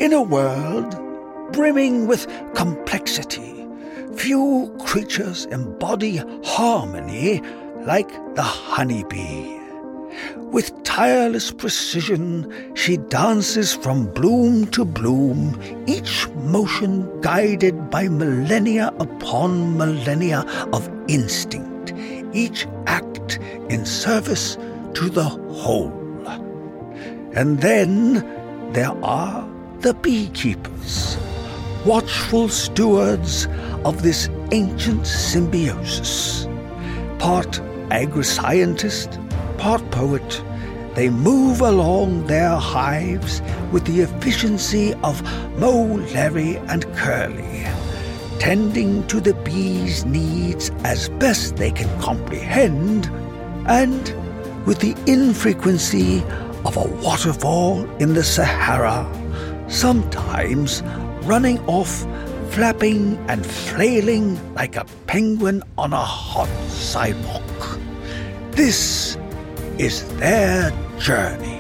In a world brimming with complexity, few creatures embody harmony like the honeybee. With tireless precision, she dances from bloom to bloom, each motion guided by millennia upon millennia of instinct, each act in service to the whole. And then there are the beekeepers, watchful stewards of this ancient symbiosis. Part agri-scientist, part poet, they move along their hives with the efficiency of Moe, Larry, and Curly, tending to the bees' needs as best they can comprehend, and with the infrequency of a waterfall in the Sahara, sometimes running off, flapping and flailing like a penguin on a hot sidewalk. This is their journey.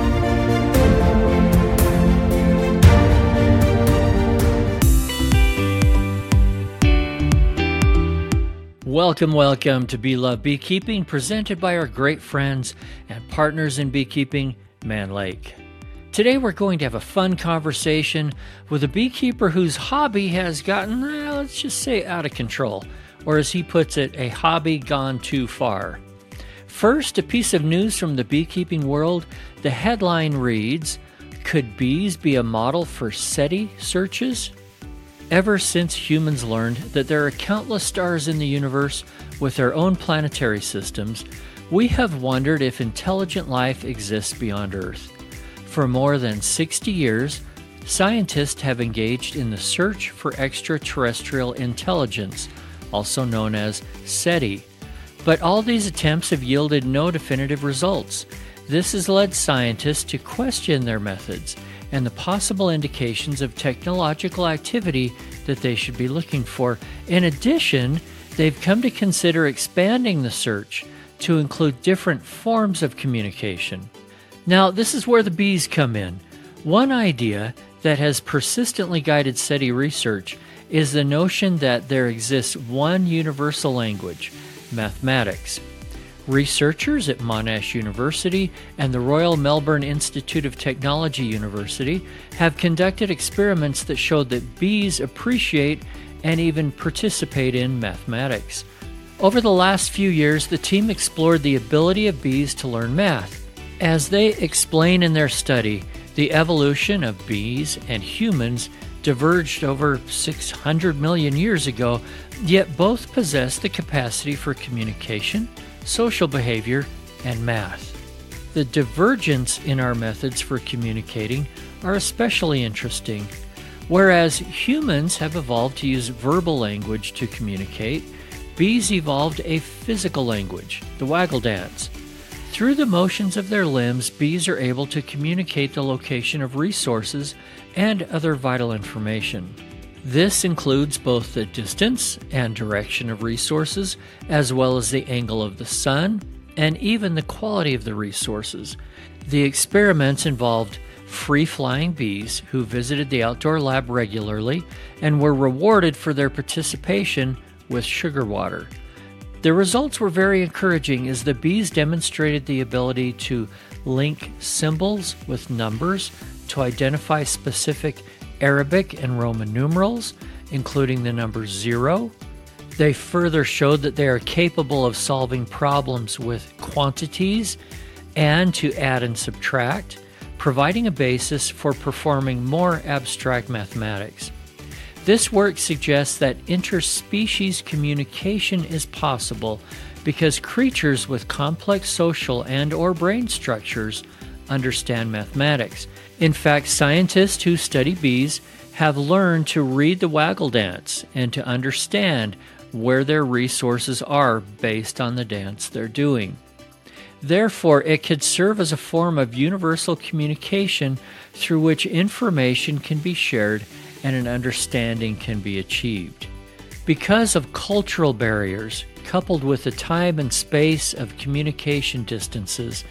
Welcome to Bee Love Beekeeping, presented by our great friends and partners in beekeeping, Mann Lake. Today we're going to have a fun conversation with a beekeeper whose hobby has gotten, let's just say, out of control, or as he puts it, a hobby gone too far. First, a piece of news from the beekeeping world. The headline reads, "Could bees be a model for SETI searches?" Ever since humans learned that there are countless stars in the universe with their own planetary systems, we have wondered if intelligent life exists beyond Earth. For more than 60 years, scientists have engaged in the search for extraterrestrial intelligence, also known as SETI. But all these attempts have yielded no definitive results. This has led scientists to question their methods and the possible indications of technological activity that they should be looking for. In addition, they've come to consider expanding the search to include different forms of communication. Now, this is where the bees come in. One idea that has persistently guided SETI research is the notion that there exists one universal language, mathematics. Researchers at Monash University and the Royal Melbourne Institute of Technology University have conducted experiments that showed that bees appreciate and even participate in mathematics. Over the last few years, the team explored the ability of bees to learn math. As they explain in their study, the evolution of bees and humans diverged over 600 million years ago, yet both possess the capacity for communication, social behavior, and math. The divergence in our methods for communicating are especially interesting. Whereas humans have evolved to use verbal language to communicate, bees evolved a physical language, the waggle dance. Through the motions of their limbs, bees are able to communicate the location of resources and other vital information. This includes both the distance and direction of resources, as well as the angle of the sun, and even the quality of the resources. The experiments involved free-flying bees who visited the outdoor lab regularly and were rewarded for their participation with sugar water. The results were very encouraging as the bees demonstrated the ability to link symbols with numbers to identify specific Arabic and Roman numerals, including the number 0. They further showed that they are capable of solving problems with quantities and to add and subtract, providing a basis for performing more abstract mathematics. This work suggests that interspecies communication is possible because creatures with complex social and/or brain structures understand mathematics. In fact, scientists who study bees have learned to read the waggle dance and to understand where their resources are based on the dance they're doing. Therefore, it could serve as a form of universal communication through which information can be shared and an understanding can be achieved. Because of cultural barriers, coupled with the time and space of communication distances,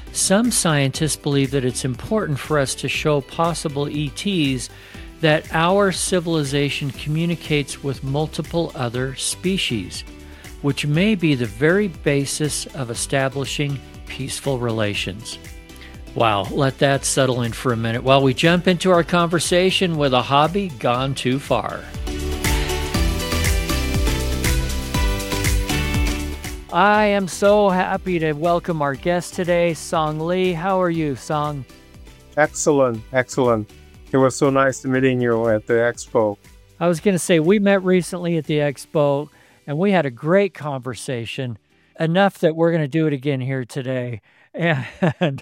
Some scientists believe that it's important for us to show possible ETs that our civilization communicates with multiple other species, which may be the very basis of establishing peaceful relations. Wow, let that settle in for a minute while we jump into our conversation with a hobby gone too far. I am so happy to welcome our guest today, Song Lee. How are you, Song? Excellent. It was so nice meeting you at the expo. I was going to say, we met recently at the expo, and we had a great conversation, enough that we're going to do it again here today. And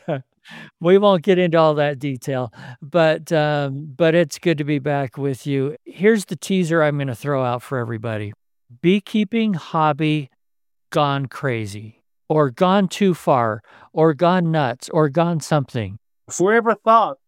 we won't get into all that detail, but it's good to be back with you. Here's the teaser I'm going to throw out for everybody. Beekeeping hobby gone crazy, or gone too far, or gone nuts, or gone something. Whoever thought,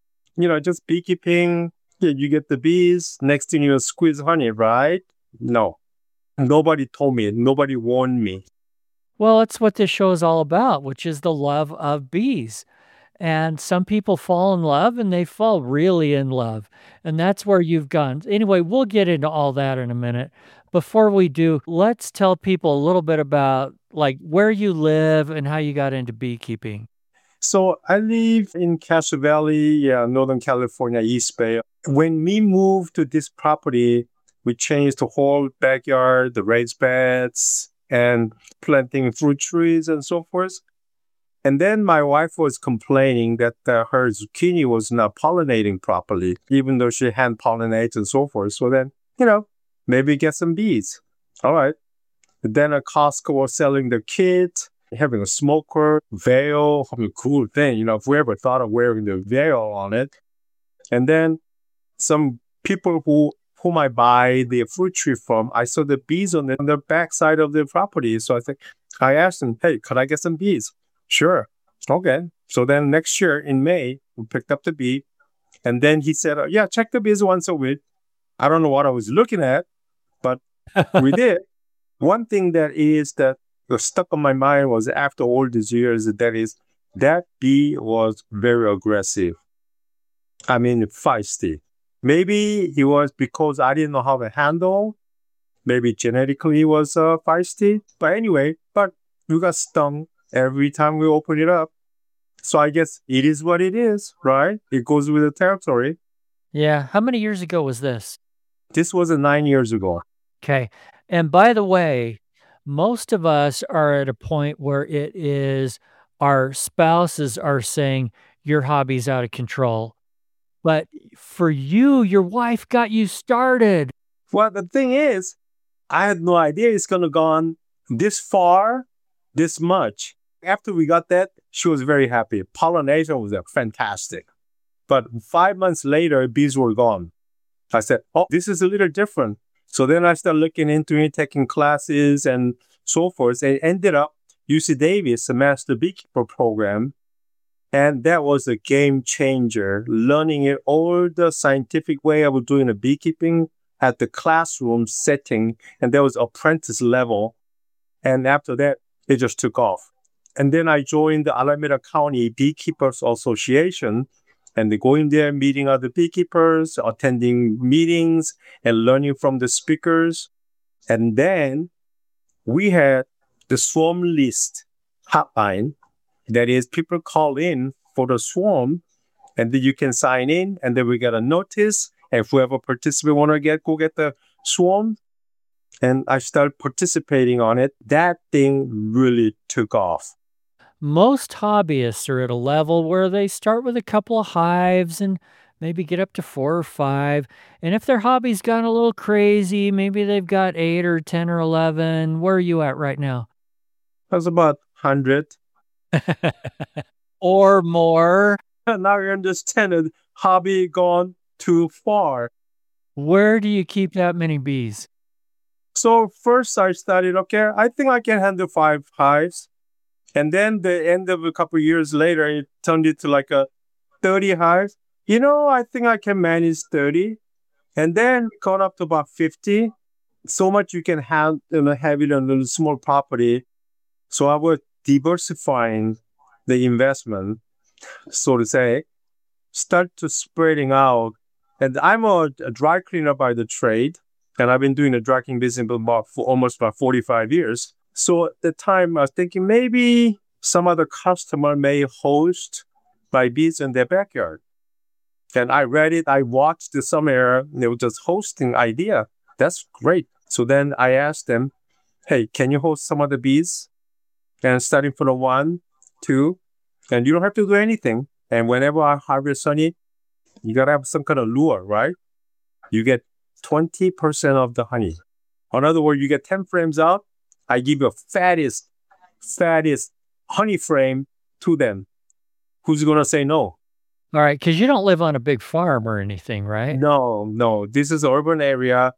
just beekeeping, you get the bees, next thing you squeeze honey, right? No. Nobody told me. Nobody warned me. Well, that's what this show is all about, which is the love of bees. And some people fall in love, and they fall really in love. And that's where you've gone. Anyway, we'll get into all that in a minute. Before we do, let's tell people a little bit about where you live and how you got into beekeeping. So I live in Castro Valley, Northern California, East Bay. When we moved to this property, we changed the whole backyard, the raised beds, and planting fruit trees and so forth. And then my wife was complaining that her zucchini was not pollinating properly, even though she hand pollinates and so forth. So then, maybe get some bees. All right. Then at Costco was selling the kit, having a smoker, veil, cool thing. Whoever thought of wearing the veil on it. And then some people whom I buy the fruit tree from, I saw the bees on the backside of the property. So I asked them, hey, could I get some bees? Sure. Okay. So then next year in May, we picked up the bee. And then he said, check the bees once a week. I don't know what I was looking at, but we did. One thing that was stuck on my mind was after all these years, that bee was very aggressive. I mean, feisty. Maybe it was because I didn't know how to handle. Maybe genetically it was feisty. But anyway, we got stung every time we open it up. So I guess it is what it is, right? It goes with the territory. Yeah. How many years ago was this? This was 9 years ago. Okay. And by the way, most of us are at a point where it is our spouses are saying your hobby's out of control. But for you, your wife got you started. Well, the thing is, I had no idea it's going to go on this far, this much. After we got that, she was very happy. Pollination was fantastic. But 5 months later, bees were gone. I said, this is a little different. So then I started looking into it, taking classes and so forth, and ended up UC Davis, a Master Beekeeper program. And that was a game changer, learning it all the scientific way of doing the beekeeping at the classroom setting. And that was apprentice level. And after that, it just took off. And then I joined the Alameda County Beekeepers Association, and going there, meeting other beekeepers, attending meetings, and learning from the speakers. And then we had the swarm list hotline. That is, people call in for the swarm, and then you can sign in, and then we get a notice. And whoever participant want to go get the swarm. And I started participating on it. That thing really took off. Most hobbyists are at a level where they start with a couple of hives and maybe get up to 4 or 5. And if their hobby's gone a little crazy, maybe they've got 8 or 10 or 11. Where are you at right now? That's about 100. Or more. Now you understand it. Hobby gone too far. Where do you keep that many bees? So first I started, I think I can handle 5 hives. And then the end of a couple of years later, it turned into like a 30 hives. I think I can manage 30. And then gone up to about 50. So much you can have it on a little small property. So I was diversifying the investment, so to say, start to spreading out. And I'm a dry cleaner by the trade, and I've been doing the dry cleaning business for almost 45 years. So at the time, I was thinking maybe some other customer may host my bees in their backyard. And I read it, I watched it somewhere, they were just hosting idea. That's great. So then I asked them, hey, can you host some of the bees? And starting from the 1, 2, and you don't have to do anything. And whenever I harvest honey, you got to have some kind of lure, right? You get 20% of the honey. In other words, you get 10 frames out, I give you a fattest honey frame to them. Who's going to say no? All right, because you don't live on a big farm or anything, right? No. This is an urban area.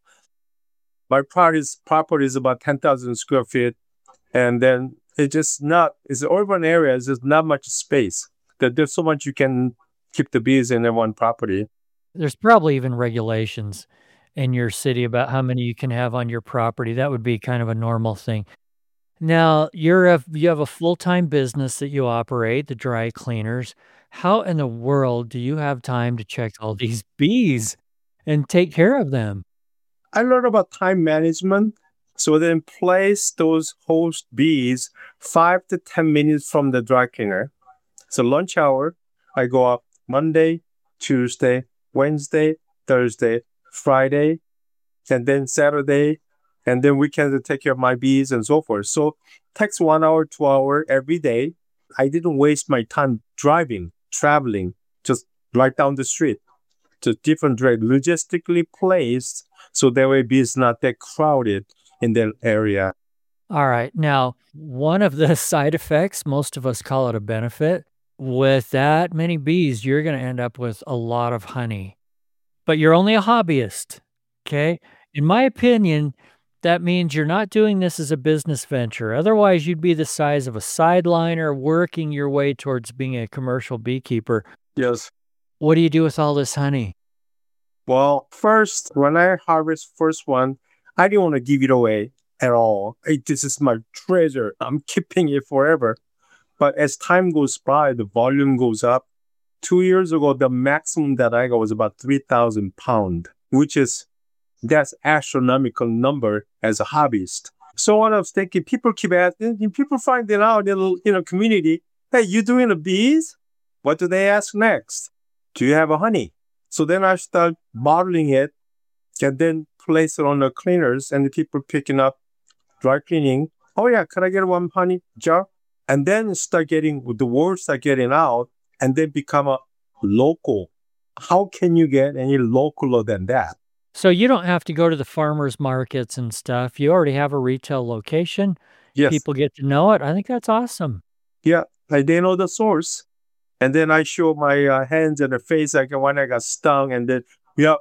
My property is about 10,000 square feet. And then it's an urban area. There's just not much space. There's so much you can keep the bees in one property. There's probably even regulations in your city about how many you can have on your property. That would be kind of a normal thing. Now, you have a full-time business that you operate, the dry cleaners. How in the world do you have time to check all these bees and take care of them? I learned about time management. So then place those host bees 5 to 10 minutes from the dry cleaner. So lunch hour, I go up Monday, Tuesday, Wednesday, Thursday, Friday, and then Saturday, and then weekends to take care of my bees and so forth. So it takes 1 hour, 2 hours every day. I didn't waste my time driving, traveling, just right down the street to different trade, logistically placed so that way bees not that crowded in that area. All right. Now, one of the side effects, most of us call it a benefit, with that many bees, you're going to end up with a lot of honey. But you're only a hobbyist, okay? In my opinion, that means you're not doing this as a business venture. Otherwise, you'd be the size of a sideliner working your way towards being a commercial beekeeper. Yes. What do you do with all this honey? Well, first, when I harvest first one, I didn't want to give it away at all. Hey, this is my treasure. I'm keeping it forever. But as time goes by, the volume goes up. 2 years ago, the maximum that I got was about 3,000 pounds, that's astronomical number as a hobbyist. So what I was thinking, people keep asking, people find it out in a community, hey, you doing the bees? What do they ask next? Do you have a honey? So then I start bottling it and then place it on the cleaners and the people picking up, dry cleaning. Oh yeah, can I get one honey jar? And then the word start getting out and then become a local. How can you get any localer than that? So you don't have to go to the farmers markets and stuff. You already have a retail location. Yes. People get to know it. I think that's awesome. Yeah, like they know the source. And then I show my hands and the face like when I got stung and then, yeah.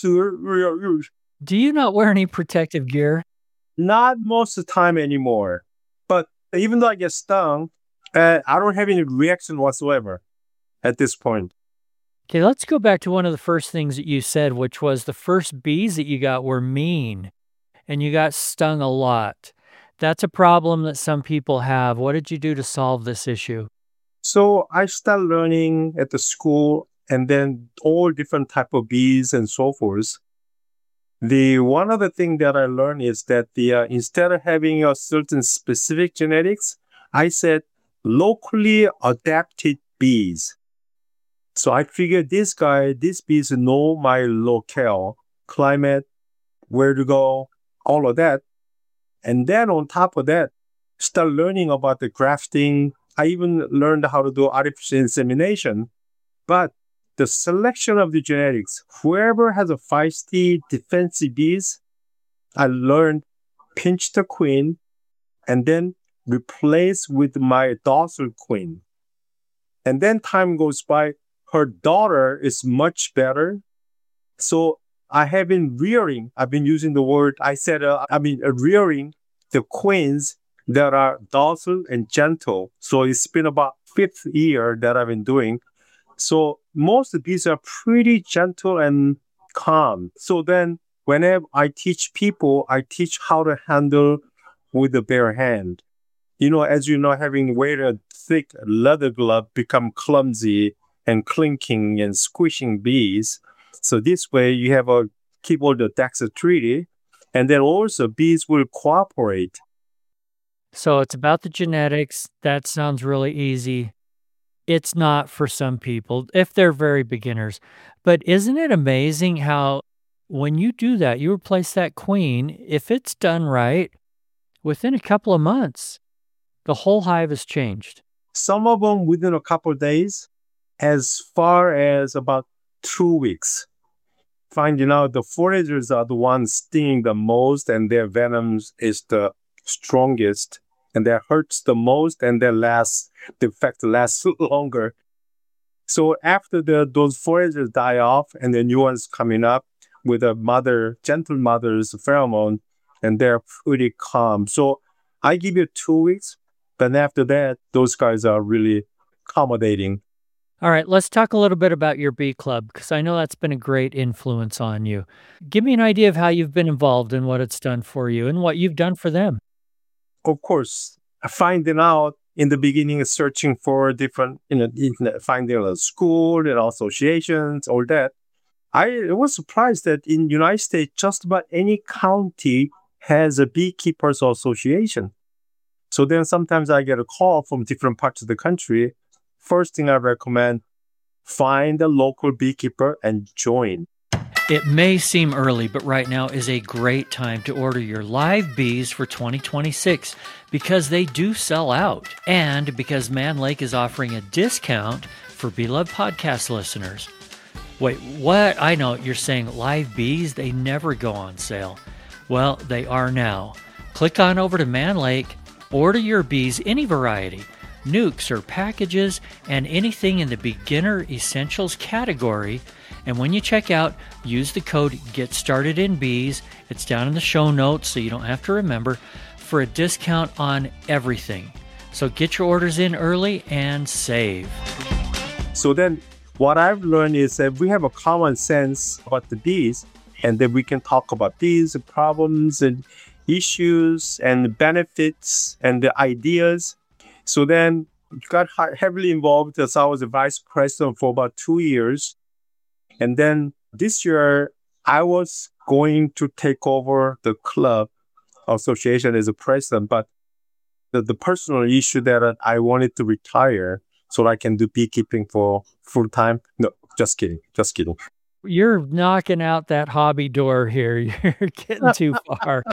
Do you not wear any protective gear? Not most of the time anymore. But even though I get stung, I don't have any reaction whatsoever at this point. Okay, let's go back to one of the first things that you said, which was the first bees that you got were mean and you got stung a lot. That's a problem that some people have. What did you do to solve this issue? So I started learning at the school and then all different type of bees and so forth. The one other thing that I learned is that instead of having a certain specific genetics, I said locally adapted bees. So I figured these bees know my locale, climate, where to go, all of that. And then on top of that, start learning about the grafting. I even learned how to do artificial insemination. But the selection of the genetics, whoever has a feisty, defensive bees, I learned pinch the queen and then replace with my docile queen. And then time goes by, her daughter is much better. So I have been rearing, I've been using the word, rearing the queens that are docile and gentle. So it's been about 5th year that I've been doing. So most of the bees are pretty gentle and calm. So then whenever I teach people, I teach how to handle with the bare hand. As you know, having wear a thick leather glove become clumsy and clinking and squishing bees. So this way you have a keep all the dexterity, and then also bees will cooperate. So it's about the genetics. That sounds really easy. It's not for some people if they're very beginners. But isn't it amazing how when you do that, you replace that queen, if it's done right, within a couple of months, the whole hive has changed. Some of them within a couple of days, as far as about 2 weeks. Finding out the foragers are the ones stinging the most and their venom is the strongest and that hurts the most and the effect lasts longer. So after those foragers die off and the new ones coming up with a gentle mother's pheromone, and they're pretty calm. So I give you 2 weeks, but after that, those guys are really accommodating. All right, let's talk a little bit about your bee club because I know that's been a great influence on you. Give me an idea of how you've been involved and what it's done for you and what you've done for them. Of course, finding out in the beginning, searching for different, finding a school and associations, all that. I was surprised that in United States, just about any county has a beekeepers association. So then sometimes I get a call from different parts of the country. First thing I recommend, find a local beekeeper and join. It may seem early, but right now is a great time to order your live bees for 2026 because they do sell out and because Mann Lake is offering a discount for Beloved Podcast listeners. Wait, what? I know you're saying live bees, they never go on sale. Well, they are now. Click on over to Mann Lake, order your bees any variety, nukes or packages, and anything in the beginner essentials category. And when you check out, use the code GETSTARTEDINBEES. It's down in the show notes so you don't have to remember for a discount on everything. So get your orders in early and save. So then what I've learned is that we have a common sense about the bees and then we can talk about bees, problems and issues and benefits and the ideas. So then got heavily involved as I was a vice president for about 2 years. And then this year, I was going to take over the club association as a president, but the personal issue that I wanted to retire so I can do beekeeping for full time. No, just kidding. You're knocking out that hobby door here. You're getting too far.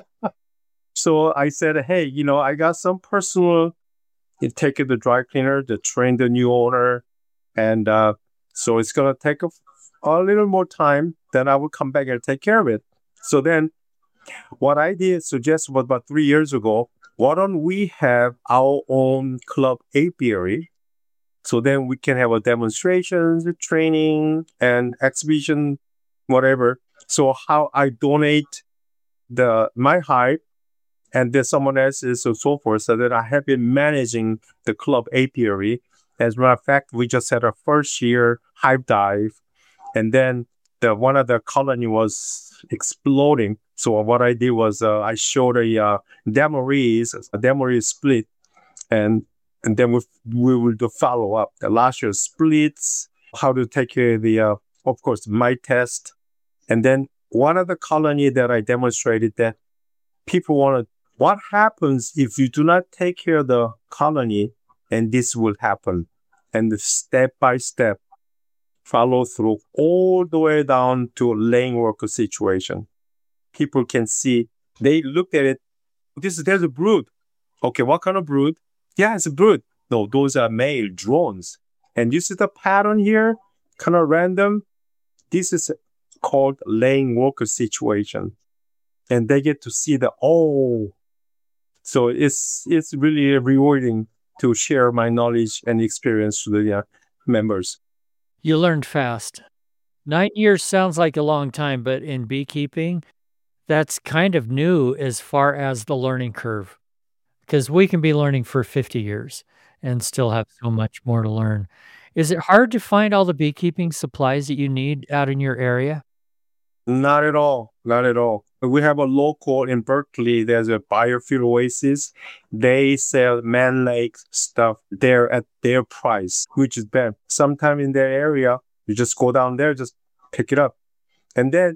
So I said, hey, I got some personal, take it to the dry cleaner to train the new owner. And so it's going to take a little more time, then I will come back and take care of it. So then what I did suggest about 3 years ago, why don't we have our own club apiary? So then we can have a demonstrations, training, and exhibition, whatever. So how I donate my hive and then someone else's and so forth. So that I have been managing the club apiary. As a matter of fact, we just had our first year hive dive. And then one of the colony was exploding. So what I did was I showed a Demarys split, and then we will do follow up. The last year splits, how to take care of the, of course, mite test. And then one of the colony that I demonstrated that people what happens if you do not take care of the colony, and this will happen. And the step by step, follow through all the way down to laying worker situation. People can see, they look at it, there's a brood. Okay, what kind of brood? Yeah, it's a brood. No, those are male drones. And you see the pattern here, kind of random. This is called laying worker situation. And they get to see so it's really rewarding to share my knowledge and experience to the members. You learned fast. 9 years sounds like a long time, but in beekeeping, that's kind of new as far as the learning curve. Because we can be learning for 50 years and still have so much more to learn. Is it hard to find all the beekeeping supplies that you need out in your area? Not at all. We have a local in Berkeley. There's a biofuel oasis. They sell Man Lake stuff there at their price, which is bad. Sometime in their area, you just go down there, just pick it up. And then,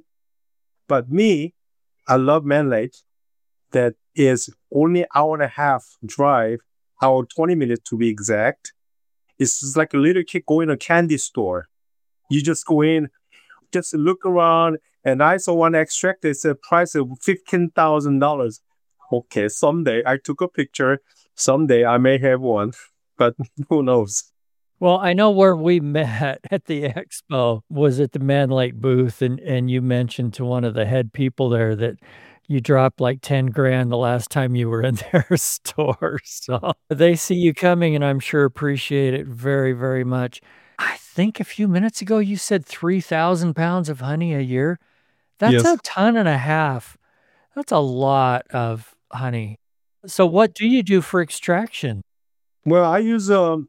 but me, I love Man Lake. That is only hour and a half drive, hour 20 minutes to be exact. It's just like a little kid going to a candy store. You just go in, just look around, and I saw one extract. It's a price of $15,000. Okay, someday I took a picture. Someday I may have one, but who knows? Well, I know where we met at the expo was at the Man Lake booth, and you mentioned to one of the head people there that you dropped like 10 grand the last time you were in their store. So they see you coming and I'm sure appreciate it very, very much. I think a few minutes ago you said 3,000 pounds of honey a year. That's Yes. a ton and a half. That's a lot of honey. So what do you do for extraction? Well, I use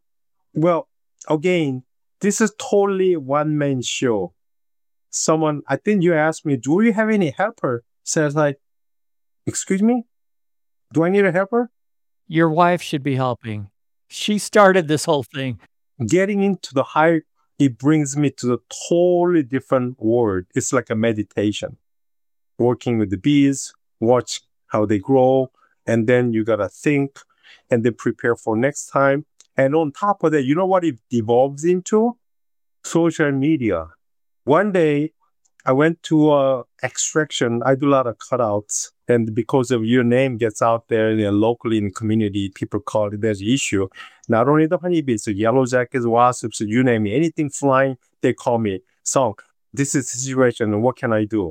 well, again, this is totally one-man show. Someone, I think you asked me, do you have any helper? Says like, excuse me? Do I need a helper? Your wife should be helping. She started this whole thing. Getting into the hive, it brings me to a totally different world. It's like a meditation. Working with the bees, watch how they grow, and then you gotta think and then prepare for next time. And on top of that, you know what it devolves into? Social media. One day, I went to extraction. I do a lot of cutouts. And because of your name gets out there locally in the community, people call it, there's an issue. Not only the honeybees, so yellow jackets, wasps, you name it, anything flying, they call me. So this is the situation. What can I do?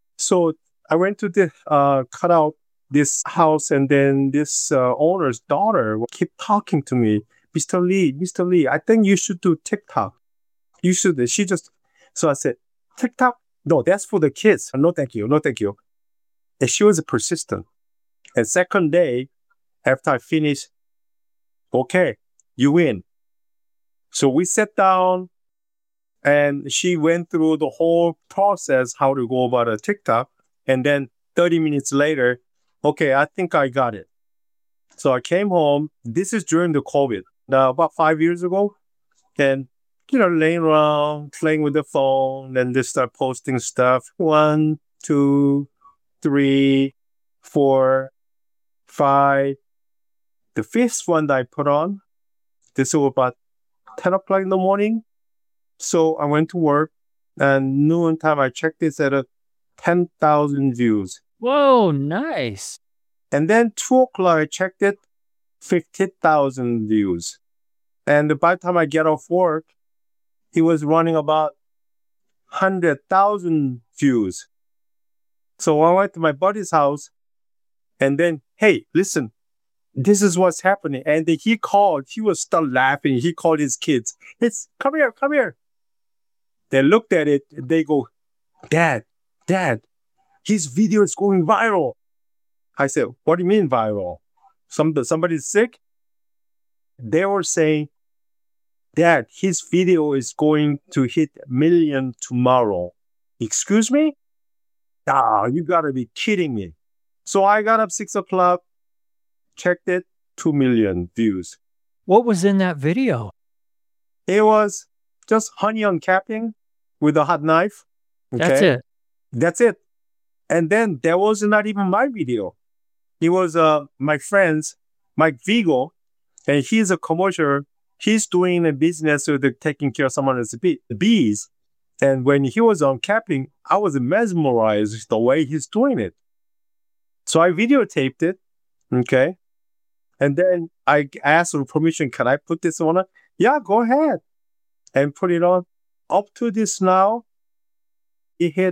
So I went to the cutout this house, and then this owner's daughter kept talking to me. Mr. Lee, I think you should do TikTok. You should. She just, so I said, TikTok? No, that's for the kids. No, thank you. No, thank you. And she was persistent. And second day, after I finished, okay, you win. So we sat down and she went through the whole process, how to go about a TikTok. And then 30 minutes later, okay, I think I got it. So I came home. This is during the COVID. Now, about 5 years ago. And, laying around, playing with the phone, then they start posting stuff. 1, 2, 3, 4, 5. The fifth one that I put on, this was about 10 o'clock in the morning. So I went to work, and noon time I checked this at 10,000 views. Whoa, nice. And then 2 o'clock I checked it, 50,000 views. And by the time I get off work, he was running about 100,000 views. So I went to my buddy's house, and then, hey, listen, this is what's happening. And then he was still laughing. He called his kids. Come here. They looked at it, and they go, Dad, his video is going viral. I said, what do you mean viral? Somebody's sick? They were saying, Dad, his video is going to hit 1 million tomorrow. Excuse me? You gotta be kidding me. So I got up 6 o'clock, checked it, 2 million views. What was in that video? It was just honey uncapping with a hot knife. Okay? That's it. And then there was not even my video. It was my friend's, Mike Vigo, and he's a commercial. He's doing a business with taking care of someone else's bees. And when he was uncapping, I was mesmerized the way he's doing it. So I videotaped it, okay? And then I asked for permission, can I put this on? Yeah, go ahead. And put it on. Up to this now, it hit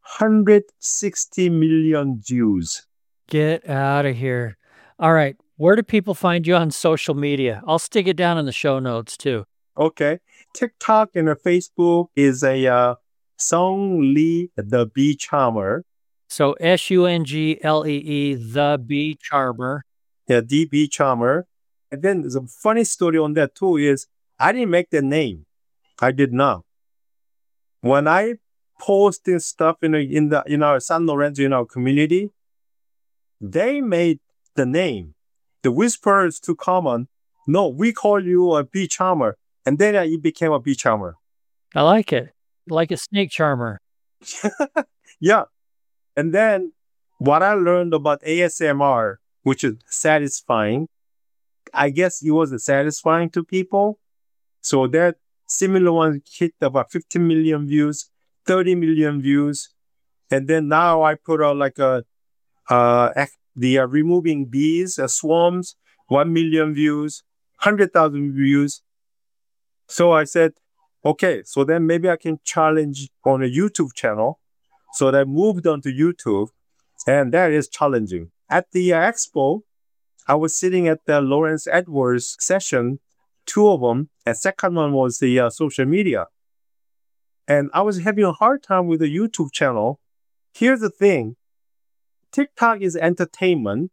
160 million views. Get out of here. All right. Where do people find you on social media? I'll stick it down in the show notes too. Okay. TikTok and Facebook is a Sung Lee, the Bee Charmer. So SUNGLEE, the Bee Charmer. Yeah, the Bee Charmer. And then the funny story on that too is I didn't make the name. I did not. When I posting stuff in our San Lorenzo, in our community, they made the name. The whisperer is too common. No, we call you a bee charmer. And then it became a bee charmer. I like it. Like a snake charmer. Yeah. And then what I learned about ASMR, which is satisfying, I guess it was satisfying to people. So that similar one hit about 15 million views, 30 million views. And then now I put out like the removing bees, swarms, 1 million views, 100,000 views. So I said, okay, so then maybe I can challenge on a YouTube channel. So I moved on to YouTube, and that is challenging. At the expo, I was sitting at the Lawrence Edwards session, 2 of them, and second one was the social media. And I was having a hard time with the YouTube channel. Here's the thing. TikTok is entertainment.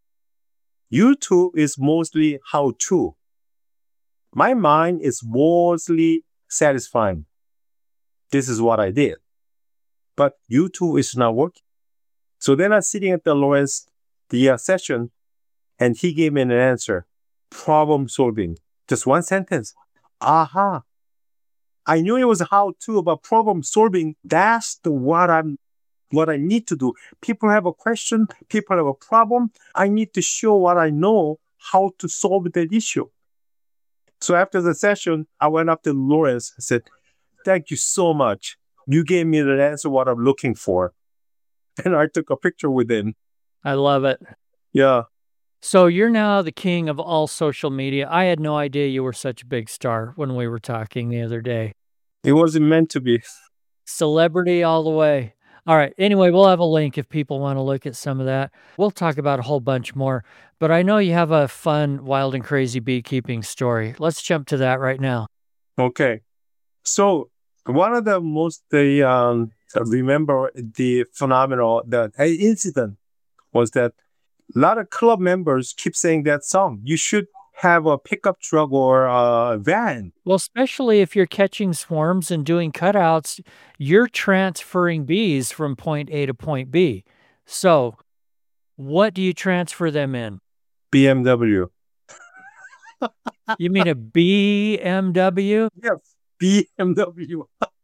YouTube is mostly how-to. My mind is mostly satisfying. This is what I did. But YouTube is not working. So then I'm sitting at the Lawrence session, and he gave me an answer. Problem solving. Just one sentence. Aha. I knew it was how-to, but problem solving, that's what I need to do. People have a question, people have a problem. I need to show what I know, how to solve that issue. So after the session, I went up to Lawrence and said, thank you so much. You gave me the answer what I'm looking for. And I took a picture with him. I love it. Yeah. So you're now the king of all social media. I had no idea you were such a big star when we were talking the other day. It wasn't meant to be. Celebrity all the way. All right. Anyway, we'll have a link if people want to look at some of that. We'll talk about a whole bunch more. But I know you have a fun, wild, and crazy beekeeping story. Let's jump to that right now. Okay. So one of the most remember the phenomenal, the incident was that a lot of club members keep saying that song. You should have a pickup truck or a van. Well, especially if you're catching swarms and doing cutouts, you're transferring bees from point A to point B. So what do you transfer them in? BMW. You mean a BMW? Yes, BMW.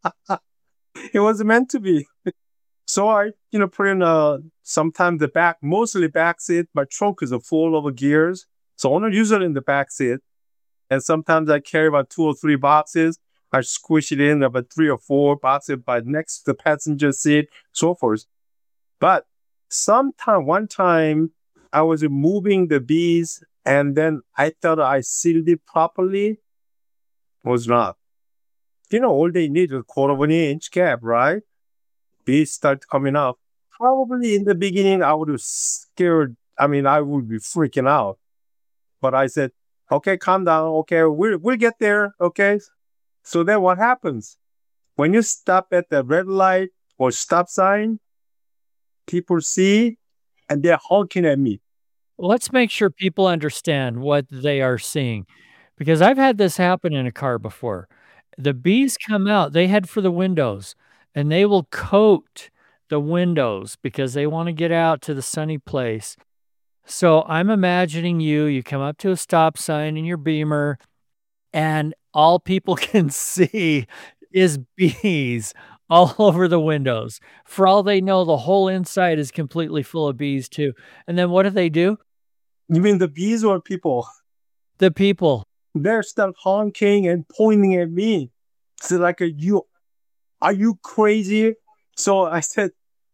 It was meant to be. So I, put in sometimes the back, mostly back seat. My trunk is full of gears. So I'm usually in the back seat. And sometimes I carry about 2 or 3 boxes. I squish it in about 3 or 4 boxes by next to the passenger seat, so forth. But one time I was moving the bees and then I thought I sealed it properly. Was not. All they need is a 1/4 inch gap, right? Bees start coming up. Probably in the beginning, I would have scared. I would be freaking out. But I said, okay, calm down. Okay, we'll get there. Okay. So then what happens? When you stop at the red light or stop sign, people see and they're honking at me. Let's make sure people understand what they are seeing, because I've had this happen in a car before. The bees come out, they head for the windows, and they will coat the windows because they want to get out to the sunny place. So I'm imagining you come up to a stop sign in your Beamer, and all people can see is bees all over the windows. For all they know, the whole inside is completely full of bees too. And then what do? You mean the bees or people? The people. They start honking and pointing at me. It's like, are you crazy? So I said,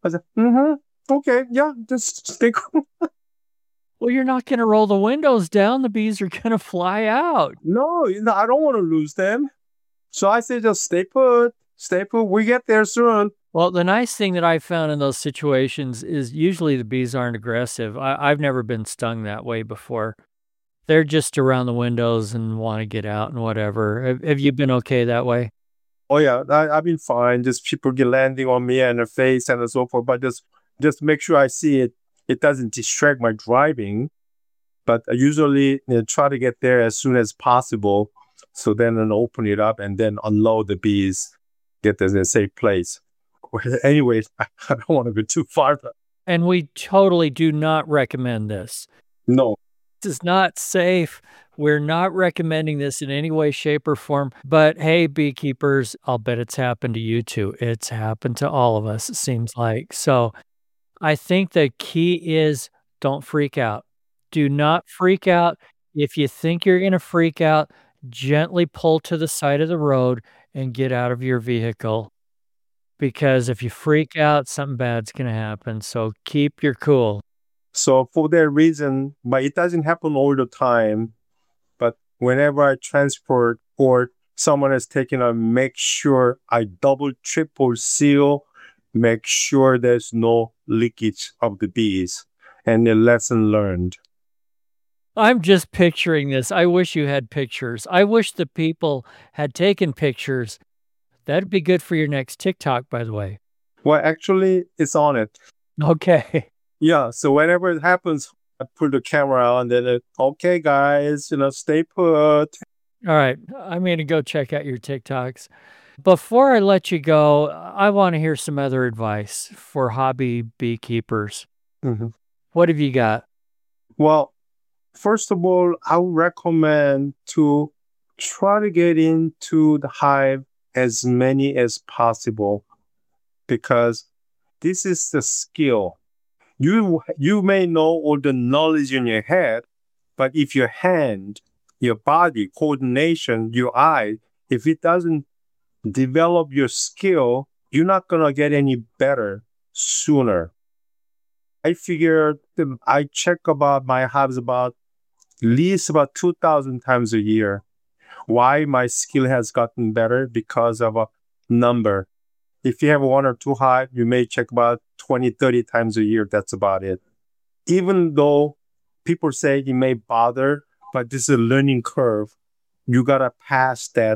okay, yeah, just stay cool. Well, you're not going to roll the windows down. The bees are going to fly out. No, I don't want to lose them. So I said, just stay put. We get there soon. Well, the nice thing that I found in those situations is usually the bees aren't aggressive. I've never been stung that way before. They're just around the windows and want to get out and whatever. Have you been okay that way? Oh, yeah, I've been fine. Just people get landing on me and their face and so forth. But just make sure I see it. It doesn't distract my driving. But I usually try to get there as soon as possible. So then I'll open it up and then unload the bees, get them in a safe place. Anyways, I don't want to go too far. And we totally do not recommend this. No. This is not safe. We're not recommending this in any way, shape, or form. But hey, beekeepers, I'll bet it's happened to you too. It's happened to all of us, it seems like. So I think the key is don't freak out. Do not freak out. If you think you're going to freak out, gently pull to the side of the road and get out of your vehicle. Because if you freak out, something bad's going to happen. So keep your cool. So for that reason, but it doesn't happen all the time. But whenever I transport or someone is taking a, make sure I double, triple seal, make sure there's no leakage of the bees, and a lesson learned. I'm just picturing this. I wish you had pictures. I wish the people had taken pictures. That'd be good for your next TikTok, by the way. Well, actually, it's on it. Okay. Yeah. So whenever it happens, I put the camera on, then okay, guys, stay put. All right. I'm going to go check out your TikToks. Before I let you go, I want to hear some other advice for hobby beekeepers. Mm-hmm. What have you got? Well, first of all, I would recommend to try to get into the hive as many as possible, because this is the skill. You may know all the knowledge in your head, but if your hand, your body, coordination, your eye, if it doesn't develop your skill, you're not going to get any better sooner. I figured I check about my hives about at least about 2,000 times a year. Why my skill has gotten better? Because of a number. If you have one or two hives, you may check about 20, 30 times a year. That's about it. Even though people say it may bother, but this is a learning curve. You got to pass that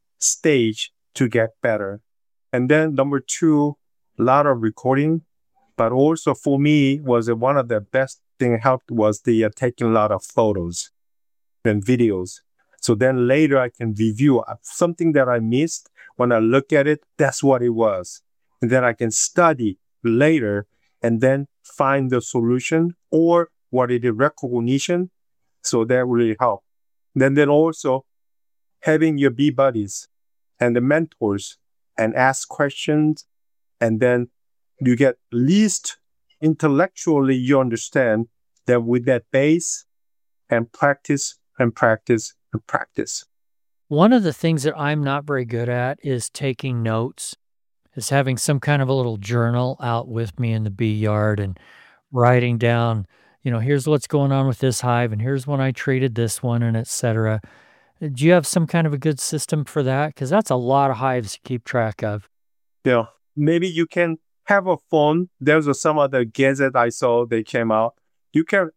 stage to get better. And then number two, a lot of recording. But also for me, was one of the best thing helped was the taking a lot of photos and videos. So then later I can review something that I missed. When I look at it, that's what it was. And then I can study later and then find the solution or what it is recognition. So that really help. Then also having your bee buddies and the mentors and ask questions, and then you get least intellectually you understand that with that base and practice and practice and practice. One of the things that I'm not very good at is taking notes, is having some kind of a little journal out with me in the bee yard and writing down, here's what's going on with this hive and here's when I treated this one and et cetera. Do you have some kind of a good system for that? Because that's a lot of hives to keep track of. Yeah. Maybe you can have a phone. There's some other gadget I saw they came out. You can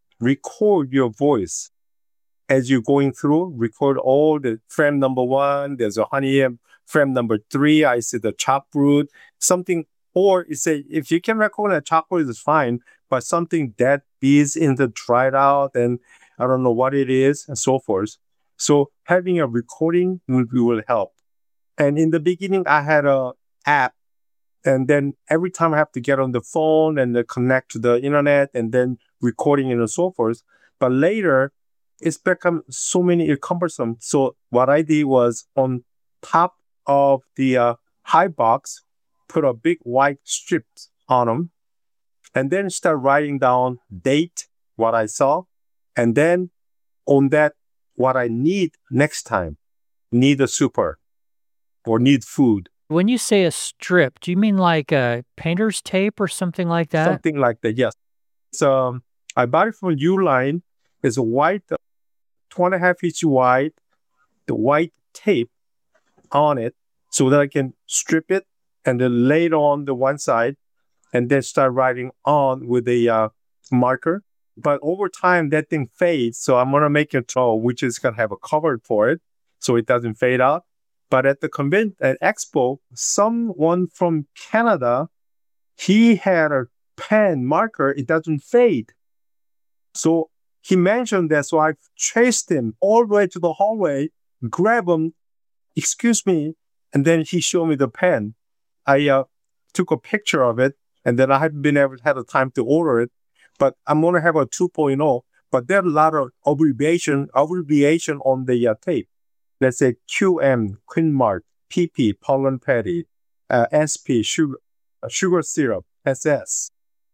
record your voice as you're going through, record all the frame number 1, there's a honey frame number 3, I see the chalkroot, something, or you say, if you can record a chalkroot, it's fine, but something that is in the dried out and I don't know what it is and so forth. So having a recording will help. And in the beginning, I had a app, and then every time I have to get on the phone and connect to the internet and then recording and so forth. But later, it's become so cumbersome. So what I did was on top of the hive box, put a big white strip on them, and then start writing down date, what I saw, and then on that, what I need next time. Need a super or need food. When you say a strip, do you mean like a painter's tape or something like that? Something like that, yes. So I bought it from Uline. It's a white, 2.5 inch wide, the white tape on it so that I can strip it and then lay it on the one side and then start writing on with a marker. But over time, that thing fades. So I'm going to make a tool, which is going to have a cover for it so it doesn't fade out. But at the at Expo, someone from Canada, he had a pen marker. It doesn't fade. So he mentioned that. So I chased him all the way to the hallway, grab him, excuse me, and then he showed me the pen. I took a picture of it, and then I haven't been able to have the time to order it. But I'm going to have a 2.0. But there are a lot of abbreviation on the tape. Let's say QM, Queen Mart, PP, pollen patty, SP, sugar syrup, SS,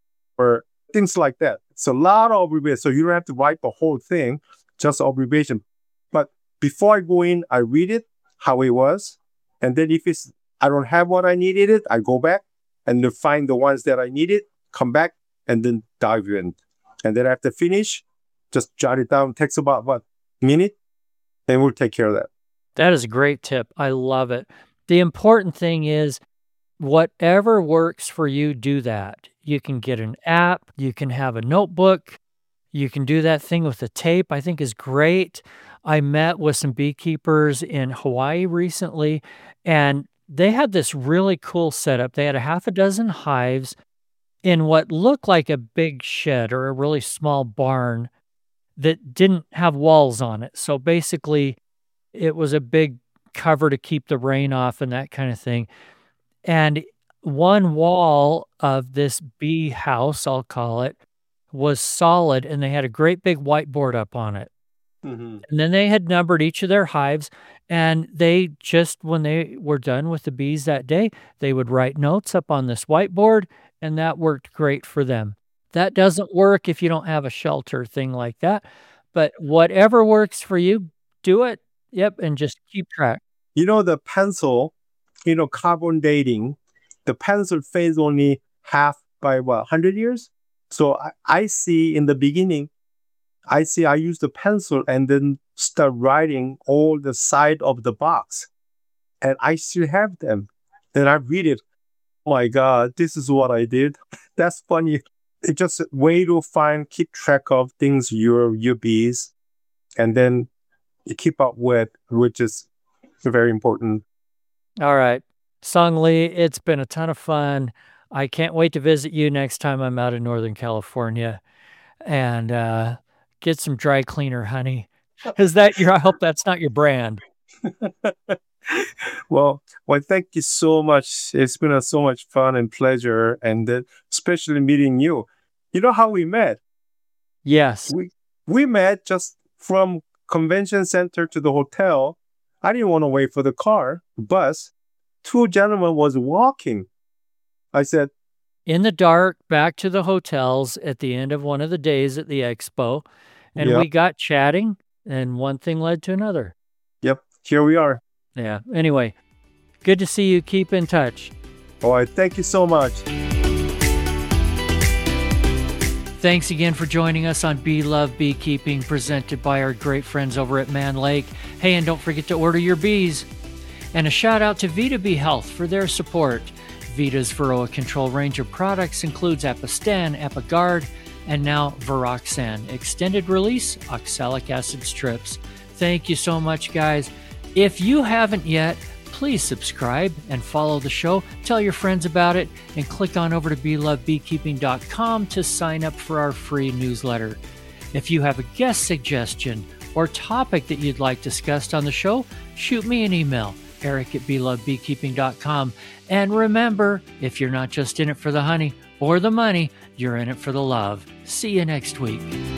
or things like that. It's a lot of abbreviation. So you don't have to write the whole thing, just abbreviation. But before I go in, I read it, how it was. And then if I don't have what I needed, I go back and then find the ones that I needed, come back, and then dive in. And then after finish, just jot it down. Takes about, minute? And we'll take care of that. That is a great tip. I love it. The important thing is whatever works for you, do that. You can get an app. You can have a notebook. You can do that thing with the tape, I think is great. I met with some beekeepers in Hawaii recently, and they had this really cool setup. They had a half a dozen hives in what looked like a big shed or a really small barn that didn't have walls on it. So basically, it was a big cover to keep the rain off and that kind of thing. And one wall of this bee house, I'll call it, was solid, and they had a great big whiteboard up on it. Mm-hmm. And then they had numbered each of their hives, and they just, when they were done with the bees that day, they would write notes up on this whiteboard, and that worked great for them. That doesn't work if you don't have a shelter thing like that, but whatever works for you, do it. Yep, and just keep track. You know, the pencil, carbon dating, the pencil fades only half by 100 years? So I see in the beginning, I use the pencil and then start writing all the side of the box. And I still have them. Then I read it. Oh my God, this is what I did. That's funny. It's just a way to keep track of things, your bees, and then you keep up with, which is very important. All right. Sung Lee, it's been a ton of fun. I can't wait to visit you next time I'm out in Northern California and get some dry cleaner honey. I hope that's not your brand. Well, thank you so much. It's been so much fun and pleasure, and especially meeting you. You know how we met? Yes. We met just from convention center to the hotel. I didn't want to wait for the bus. Two gentlemen was walking. I said, in the dark, back to the hotels at the end of one of the days at the expo, and we got chatting, and one thing led to another. Yep, here we are. Yeah. Anyway, good to see you. Keep in touch. All right. Thank you so much. Thanks again for joining us on Bee Love Beekeeping, presented by our great friends over at Mann Lake. Hey, and don't forget to order your bees. And a shout out to Vita Bee Health for their support. Vita's Varroa control range of products includes Apistan, Apiguard, and now Viroxan, extended release oxalic acid strips. Thank you so much, guys. If you haven't yet, please subscribe and follow the show. Tell your friends about it and click on over to BeLoveBeekeeping.com to sign up for our free newsletter. If you have a guest suggestion or topic that you'd like discussed on the show, shoot me an email, eric@BeLoveBeekeeping.com. And remember, if you're not just in it for the honey or the money, you're in it for the love. See you next week.